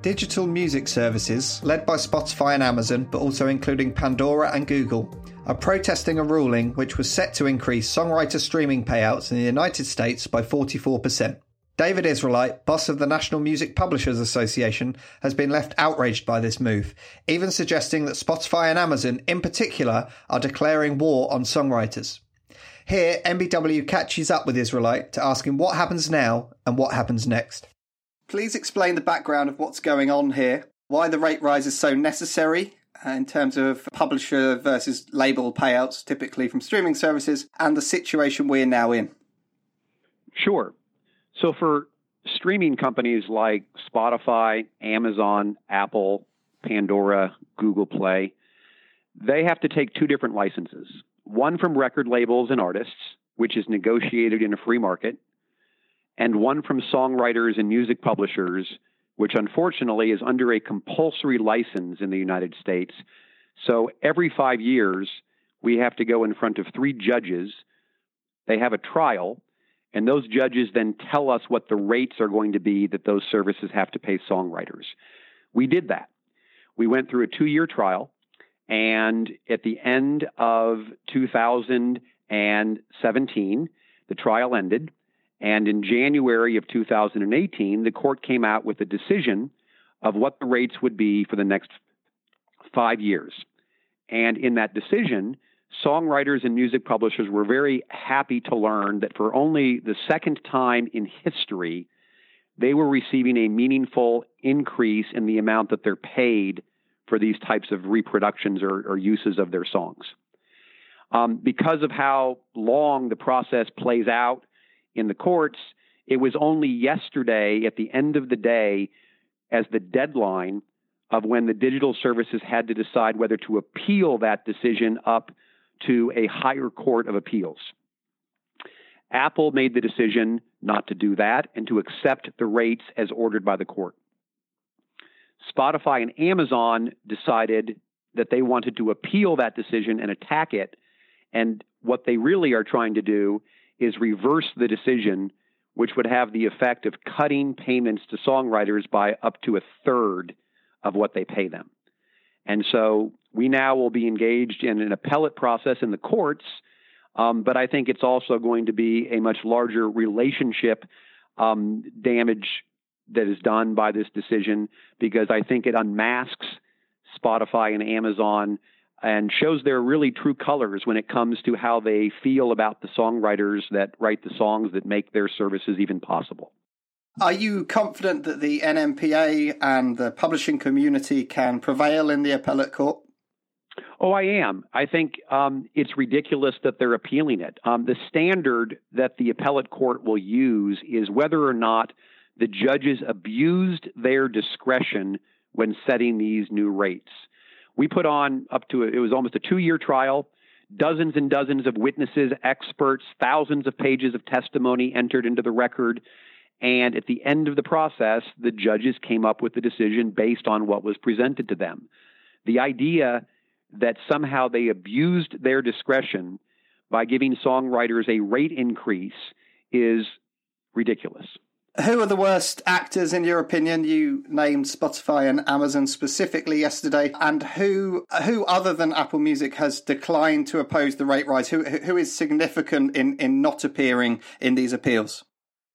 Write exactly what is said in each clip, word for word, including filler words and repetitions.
Digital music services, led by Spotify and Amazon, but also including Pandora and Google, are protesting a ruling which was set to increase songwriter streaming payouts in the United States by forty-four percent. David Israelite, boss of the National Music Publishers Association, has been left outraged by this move, even suggesting that Spotify and Amazon in particular are declaring war on songwriters. Here, M B W catches up with Israelite to ask him what happens now and what happens next. Please explain the background of what's going on here, why the rate rise is so necessary in terms of publisher versus label payouts, typically from streaming services, and the situation we're now in. Sure. So for streaming companies like Spotify, Amazon, Apple, Pandora, Google Play, they have to take two different licenses. One from record labels and artists, which is negotiated in a free market, and one from songwriters and music publishers, which unfortunately is under a compulsory license in the United States. So every five years, we have to go in front of three judges. They have a trial, and those judges then tell us what the rates are going to be that those services have to pay songwriters. We did that. We went through a two-year trial, and at the end of two thousand seventeen, the trial ended. And in January of two thousand eighteen, the court came out with a decision of what the rates would be for the next five years. And in that decision, songwriters and music publishers were very happy to learn that for only the second time in history, they were receiving a meaningful increase in the amount that they're paid for these types of reproductions or, or uses of their songs. Um, because of how long the process plays out in the courts, it was only yesterday at the end of the day as the deadline of when the digital services had to decide whether to appeal that decision up to a higher court of appeals. Apple made the decision not to do that and to accept the rates as ordered by the court. Spotify and Amazon decided that they wanted to appeal that decision and attack it. And what they really are trying to do is reverse the decision, which would have the effect of cutting payments to songwriters by up to a third of what they pay them. And so we now will be engaged in an appellate process in the courts, um, but I think it's also going to be a much larger relationship um, damage that is done by this decision, because I think it unmasks Spotify and Amazon and shows their really true colors when it comes to how they feel about the songwriters that write the songs that make their services even possible. Are you confident that the N M P A and the publishing community can prevail in the appellate court? Oh, I am. I think um, it's ridiculous that they're appealing it. Um, the standard that the appellate court will use is whether or not the judges abused their discretion when setting these new rates. We put on up to, a, it was almost a two-year trial, dozens and dozens of witnesses, experts, thousands of pages of testimony entered into the record. And at the end of the process, the judges came up with the decision based on what was presented to them. The idea that somehow they abused their discretion by giving songwriters a rate increase is ridiculous. Who are the worst actors, in your opinion? You named Spotify and Amazon specifically yesterday. And who who other than Apple Music has declined to oppose the rate rise? Who who is significant in, in not appearing in these appeals?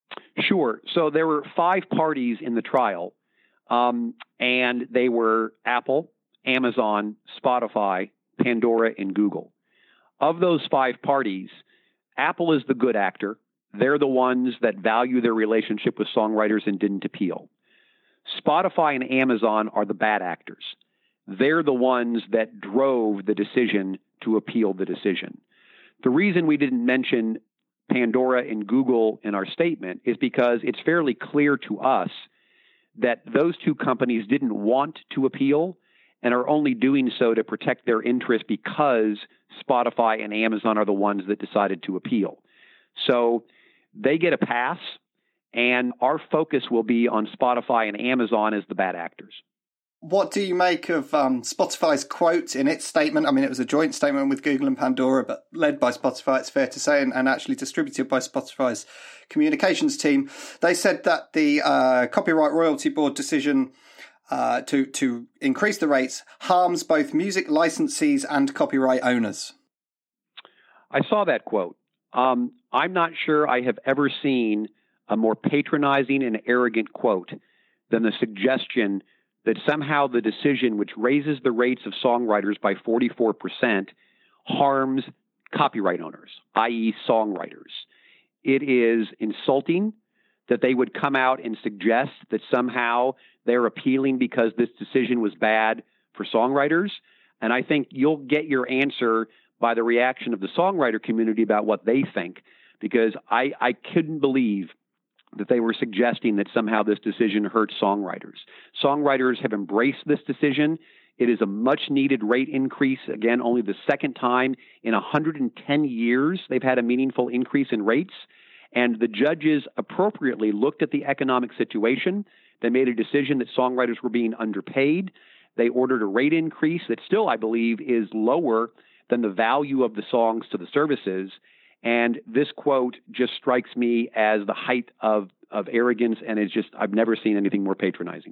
Sure. So there were five parties in the trial, um, and they were Apple, Amazon, Spotify, Pandora, and Google. Of those five parties, Apple is the good actor. They're the ones that value their relationship with songwriters and didn't appeal. Spotify and Amazon are the bad actors. They're the ones that drove the decision to appeal the decision. The reason we didn't mention Pandora and Google in our statement is because it's fairly clear to us that those two companies didn't want to appeal and are only doing so to protect their interest because Spotify and Amazon are the ones that decided to appeal. So they get a pass, and our focus will be on Spotify and Amazon as the bad actors. What do you make of um, Spotify's quote in its statement? I mean, it was a joint statement with Google and Pandora, but led by Spotify, it's fair to say, and, and actually distributed by Spotify's communications team. They said that the uh, Copyright Royalty Board decision uh, to to increase the rates harms both music licensees and copyright owners. I saw that quote. Um, I'm not sure I have ever seen a more patronizing and arrogant quote than the suggestion that somehow the decision which raises the rates of songwriters by forty-four percent harms copyright owners, that is songwriters. It is insulting that they would come out and suggest that somehow they're appealing because this decision was bad for songwriters. And I think you'll get your answer by the reaction of the songwriter community about what they think, because I, I couldn't believe that they were suggesting that somehow this decision hurts songwriters. Songwriters have embraced this decision. It is a much-needed rate increase. Again, only the second time in one hundred ten years they've had a meaningful increase in rates. And the judges appropriately looked at the economic situation. They made a decision that songwriters were being underpaid. They ordered a rate increase that still, I believe, is lower than the value of the songs to the services. And this quote just strikes me as the height of, of arrogance, and it's just, I've never seen anything more patronizing.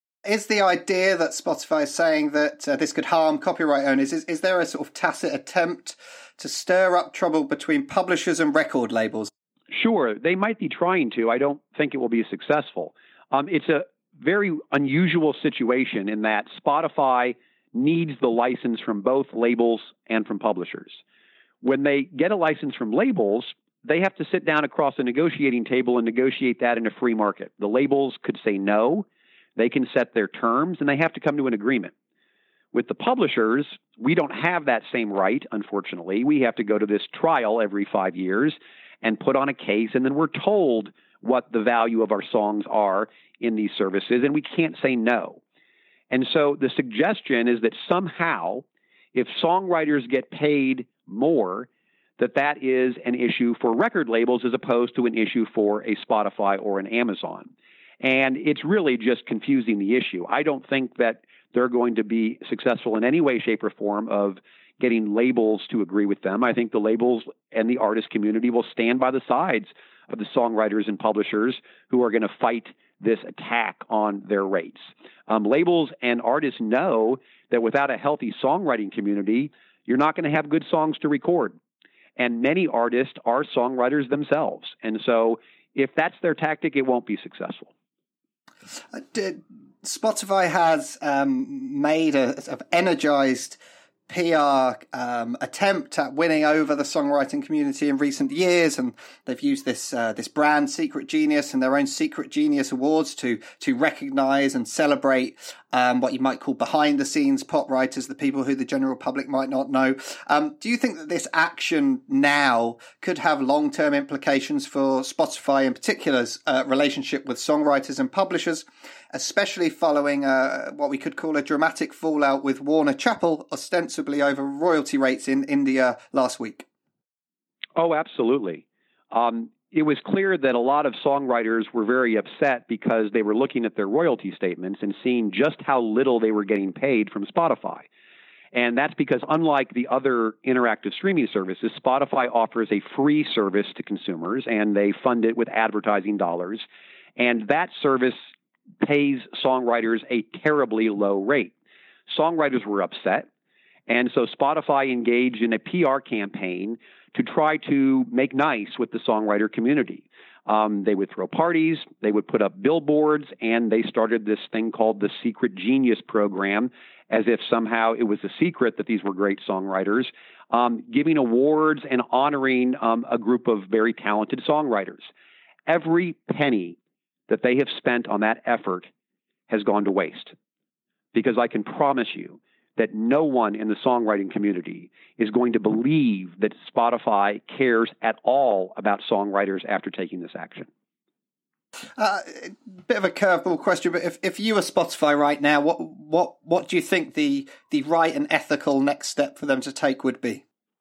Is the idea that Spotify is saying that uh, this could harm copyright owners, is, is there a sort of tacit attempt to stir up trouble between publishers and record labels? Sure, they might be trying to. I don't think it will be successful. Um, it's a very unusual situation in that Spotify needs the license from both labels and from publishers. When they get a license from labels, they have to sit down across a negotiating table and negotiate that in a free market. The labels could say no, they can set their terms, and they have to come to an agreement. With the publishers, we don't have that same right, unfortunately. We have to go to this trial every five years and put on a case, and then we're told what the value of our songs are in these services, and we can't say no. And so the suggestion is that somehow, if songwriters get paid more, that that is an issue for record labels as opposed to an issue for a Spotify or an Amazon. And it's really just confusing the issue. I don't think that they're going to be successful in any way, shape, or form of getting labels to agree with them. I think the labels and the artist community will stand by the sides of the songwriters and publishers who are going to fight this attack on their rates. Um, labels and artists know that without a healthy songwriting community, you're not going to have good songs to record. And many artists are songwriters themselves. And so if that's their tactic, it won't be successful. Uh, did, Spotify has um, made a sort of energized P R um, attempt at winning over the songwriting community in recent years, and they've used this uh, this brand Secret Genius and their own Secret Genius Awards to to recognise and celebrate um, what you might call behind the scenes pop writers, the people who the general public might not know. Um, do you think that this action now could have long term implications for Spotify in particular's uh, relationship with songwriters and publishers, especially following uh, what we could call a dramatic fallout with Warner Chappell, ostensibly over royalty rates in India last week? Oh, absolutely. Um, it was clear that a lot of songwriters were very upset because they were looking at their royalty statements and seeing just how little they were getting paid from Spotify. And that's because unlike the other interactive streaming services, Spotify offers a free service to consumers, and they fund it with advertising dollars. And that service pays songwriters a terribly low rate. Songwriters were upset, and so Spotify engaged in a P R campaign to try to make nice with the songwriter community. Um, they would throw parties, they would put up billboards, and they started this thing called the Secret Genius program, as if somehow it was a secret that these were great songwriters, um, giving awards and honoring um, a group of very talented songwriters. Every penny that they have spent on that effort has gone to waste, because I can promise you that no one in the songwriting community is going to believe that Spotify cares at all about songwriters after taking this action. Uh, a bit of a curveball question, but if, if you were Spotify right now, what what what do you think the the right and ethical next step for them to take would be?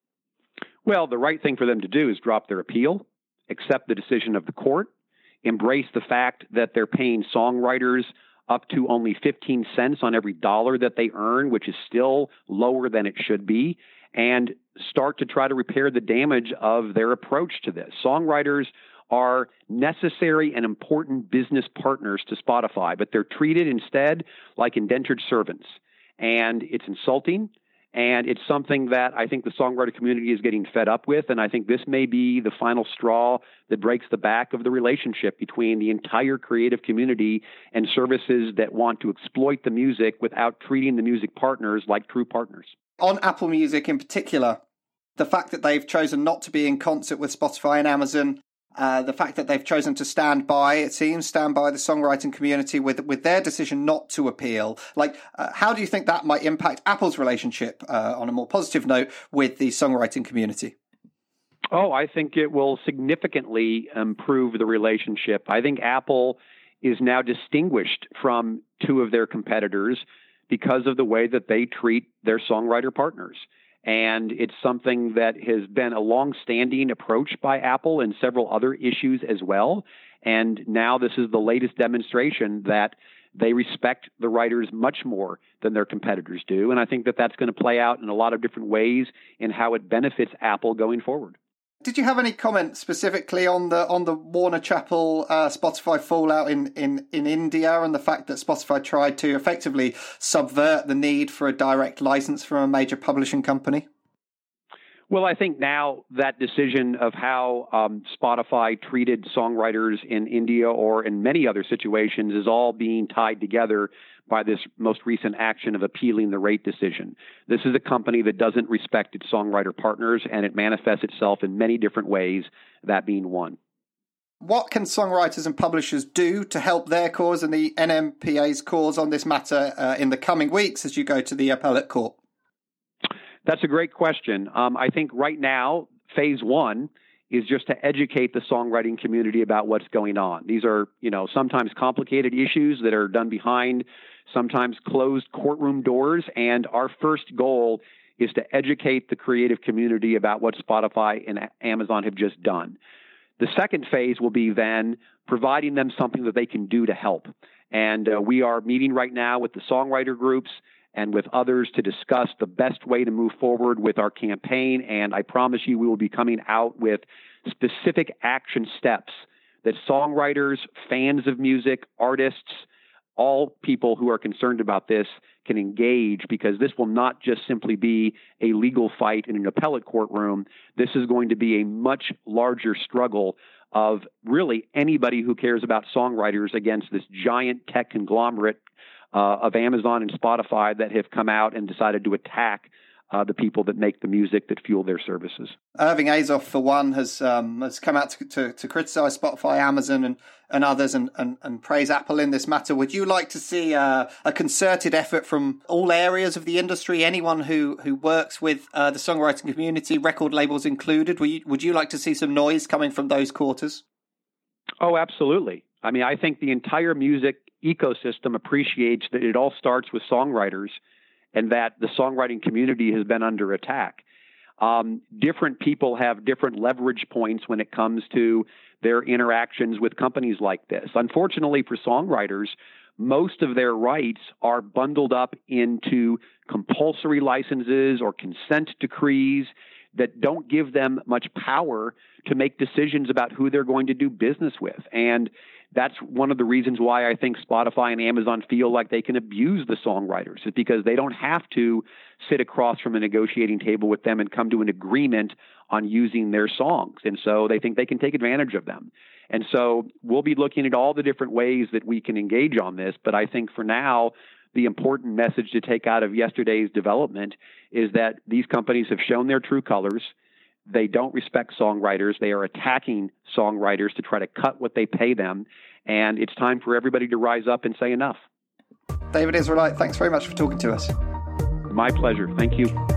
Well, the right thing for them to do is drop their appeal, accept the decision of the court, embrace the fact that they're paying songwriters up to only fifteen cents on every dollar that they earn, which is still lower than it should be, and start to try to repair the damage of their approach to this. Songwriters are necessary and important business partners to Spotify, but they're treated instead like indentured servants. And it's insulting, and it's something that I think the songwriter community is getting fed up with, and I think this may be the final straw that breaks the back of the relationship between the entire creative community and services that want to exploit the music without treating the music partners like true partners. On Apple Music in particular, the fact that they've chosen not to be in concert with Spotify and Amazon, uh, the fact that they've chosen to stand by, it seems, stand by the songwriting community with with their decision not to appeal. Like, uh, how do you think that might impact Apple's relationship, uh, on a more positive note, with the songwriting community? Oh, I think it will significantly improve the relationship. I think Apple is now distinguished from two of their competitors because of the way that they treat their songwriter partners. And it's something that has been a long-standing approach by Apple in several other issues as well. And now this is the latest demonstration that they respect the writers much more than their competitors do. And I think that that's going to play out in a lot of different ways in how it benefits Apple going forward. Did you have any comment specifically on the on the Warner Chappell uh, Spotify fallout in, in, in India and the fact that Spotify tried to effectively subvert the need for a direct license from a major publishing company? Well, I think now that decision of how um, Spotify treated songwriters in India or in many other situations is all being tied together by this most recent action of appealing the rate decision. This is a company that doesn't respect its songwriter partners, and it manifests itself in many different ways, that being one. What can songwriters and publishers do to help their cause and the N M P A's cause on this matter uh, in the coming weeks as you go to the appellate court? That's a great question. Um, I think right now, phase one is just to educate the songwriting community about what's going on. These are, you know, sometimes complicated issues that are done behind sometimes closed courtroom doors. And our first goal is to educate the creative community about what Spotify and Amazon have just done. The second phase will be then providing them something that they can do to help. And uh, we are meeting right now with the songwriter groups and with others to discuss the best way to move forward with our campaign. And I promise you, we will be coming out with specific action steps that songwriters, fans of music, artists, all people who are concerned about this can engage, because this will not just simply be a legal fight in an appellate courtroom. This is going to be a much larger struggle of really anybody who cares about songwriters against this giant tech conglomerate uh, of Amazon and Spotify that have come out and decided to attack Uh, the people that make the music that fuel their services. Irving Azoff, for one, has um, has come out to, to, to criticize Spotify, Amazon, and, and others, and, and, and praise Apple in this matter. Would you like to see uh, a concerted effort from all areas of the industry, anyone who, who works with uh, the songwriting community, record labels included? Would you, would you like to see some noise coming from those quarters? Oh, absolutely. I mean, I think the entire music ecosystem appreciates that it all starts with songwriters, and that the songwriting community has been under attack. Um, different people have different leverage points when it comes to their interactions with companies like this. Unfortunately for songwriters, most of their rights are bundled up into compulsory licenses or consent decrees that don't give them much power to make decisions about who they're going to do business with. And that's one of the reasons why I think Spotify and Amazon feel like they can abuse the songwriters, is because they don't have to sit across from a negotiating table with them and come to an agreement on using their songs. And so they think they can take advantage of them. And so we'll be looking at all the different ways that we can engage on this. But I think for now, the important message to take out of yesterday's development is that these companies have shown their true colors. They don't respect songwriters. They are attacking songwriters to try to cut what they pay them. And it's time for everybody to rise up and say enough. David Israelite, thanks very much for talking to us. My pleasure. Thank you.